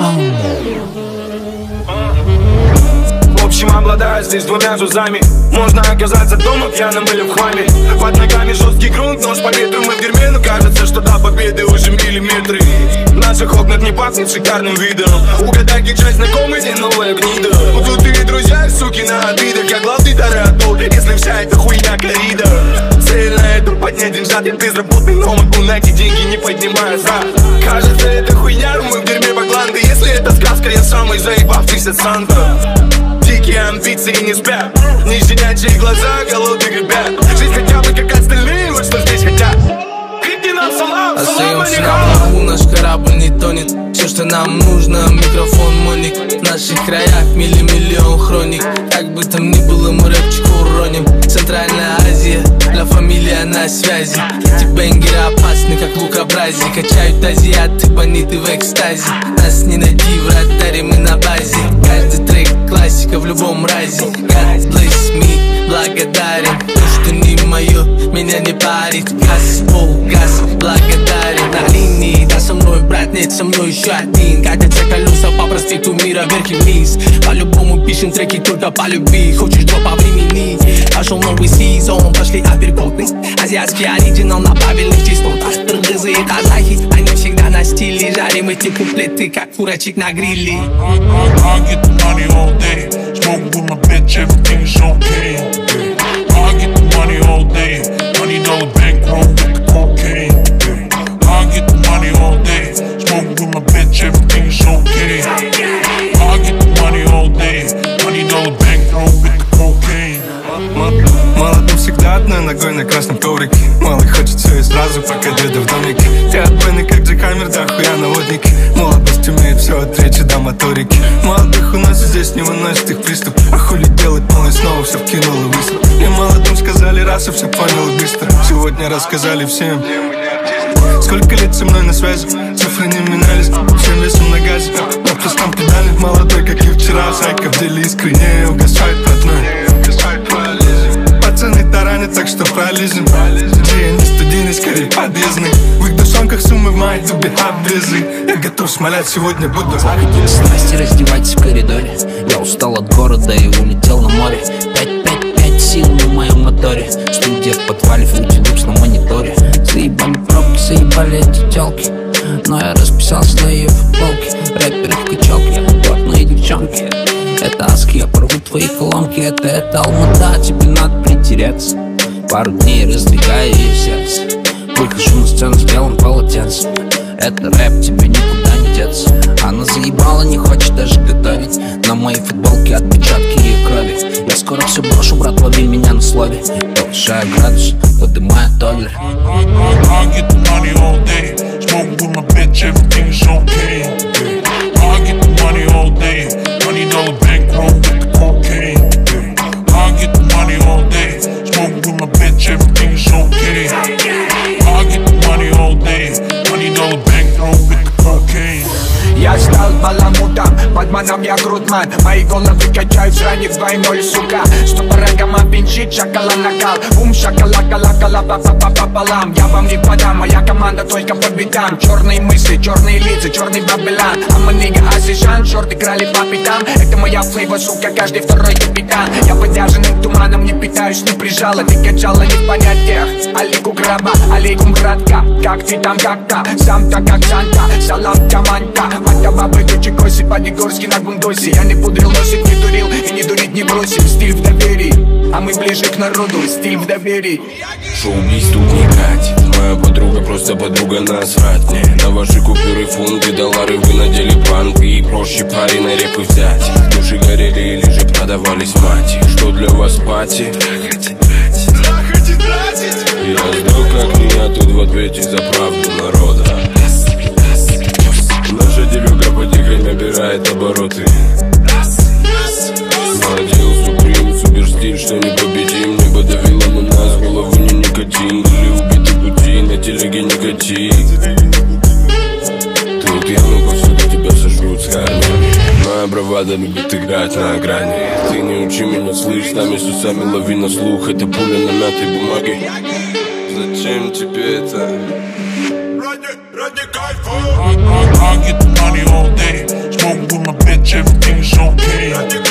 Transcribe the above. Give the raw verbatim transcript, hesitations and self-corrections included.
В общем, обладаю здесь двумя жузами. Можно оказаться дома пьяным или в хламе. Под ногами жесткий грунт, нос по ветру, мы в дерьме. Но кажется, что до победы уже миллиметры. В наших окнах не пахнет шикарным видом. Угадайки часть знакомый, где новая гнида. Вот тут и друзья, суки на обидах. Я главный таратол, если вся эта хуйня коррида. Цель на эту поднять деньжат, я безработный, но могу найти деньги, не поднимая зад. Кажется, это хуйня, мы в дерьме Багланды. Если это сказка, я самый заебавшийся Санта. Дикие амбиции не спят, не щенячьи глаза голодных ребят. Жизнь хотя бы как остальные, вот что здесь хотят. Крикни нам салам, салам, а не халам. Наш корабль не тонет, все, что нам нужно, микрофон, моник. В наших краях милли-миллион хроник. Как бы там ни было, мы рэпчик уроним. Центральная Азия, для фамилия на связи. Эти бенгеры опасны, как лукобрази. Качают азиаты, бандиты в экстазе. Нас не найти в радаре, мы на базе. Каждый трек классика в любом разе. God bless me, благодарен. То, что не мое, меня не парит. Газ, пол, газ, благодарен. На линии, да со мной, брат, нет, со мной еще один. Катятся колеса по проспекту мира вверх и вниз. По-любому пишем треки только по любви. Хочешь дроп по времени? Пошел новый сезон, пошли апперкоты. Азиатский оригинал на правильных частотах. Кыргызы и казахи, они всегда на стиле. Жарим эти куплеты, как курочек на гриле. I get the money all day, smoke with my bitch, everything's okay. I get the money all day, twenty dollar bankroll with the cocaine. I get the money all day, smoke with my bitch, everything's okay. I get the money all day, twenty dollar bankroll with the cocaine. Молодым всегда одной ногой на красном коврике. Малый хочет все и сразу, пока деда в домике. Ты отбойный, как Джек Хаммер, да хуя наводники. Молодость умеет все от речи до моторики. Молодых у нас здесь не выносит их приступ. А хули делать, малый снова все вкинул и высыл. И молодым сказали раз, и все понял и быстро. Сегодня рассказали всем. Сколько лет со мной на связи, цифры не менялись. Всем весом на газе, на пустом педали. Молодой, как и вчера, зайка в деле искренне угасает родной. Пацаны таранят, так что пролезем. Где они студийный, скорее подъездный. В их душонках суммы в моей дубе обрезы. Я готов смолять, сегодня буду. Страсти раздевайтесь в коридоре. Я устал от города и улетел на море. Пять, пять, пять сил на моем моторе. Студия в подвале, фьючи на мониторе. Заебали пробки, заебали эти тёлки. Но я расписался на ее футболке. Рэперы в качалке, плотные девчонки. Это аски, я порву твои колонки. Это, это Алмата, тебе надо притереться. Пару дней раздвигаю ее сердце. Выхожу на сцену с белым полотенцем. Это рэп, тебе никуда не деться. Она заебала, не хочет даже готовить. На моей футболке отпечатки ее крови. Я скоро все брошу, брат, лови меня на слове. Повышаю градус, подымаю толлер. I get the money all day, smoke with my bitch, everything's okay. I get the money all day, twenty dollar bankroll with the cocaine. I get the money all day, smoke with my bitch, everything's okay. I get the money all day, twenty dollar bankroll with the cocaine. Я стал баламутом, под маном я крутман. Мои головы качают сраник двойной, сука. Что по рагам обвинчит, шакала накал. Ум шакалака, лакала, папа пополам. Я вам не подам, моя команда только по битам. Черные мысли, черные лица, черный бабелан. А манига Азижан, черты крали по пятам. Это моя флейва, сука, каждый второй капитан. Я подержанным туманом не питаюсь, не прижала. Ты качала не в понятиях. Алейкум граба, алейкум братка. Как ты там, как-то, сам-то как Санта. Салам, команда. Моя баба дочи коси, по-дегорски на гундосе. Я не пудрил, носик не дурил и не дурить не бросим. Стиль в доверии, а мы ближе к народу. Стиль в доверии. Шоу-биз тут не катит. Моя подруга просто подруга, насрать мне. На ваши купюры, фунты, доллары вы надели банки. И проще пари на репы взять. Души горели или же продавались мати. Что для вас пати? Захотите тратить. Я жду, как меня тут в ответе за правду народа. Наша девюга потихоньку набирает обороты. Молодел Суприм, суперстиль, что не победим. Небо давило на нас, голову не никотин. Были убиты пути, на телеге никотин. Тут яму повсюду тебя сожрут с корнями. Моя бравада любит играть на грани. Ты не учи меня, слышь, там с усами лови на слух. Это пуля на мятой бумаге. Зачем тебе это? I, I, I get the money all day. Smoking with my bitch, everything is okay.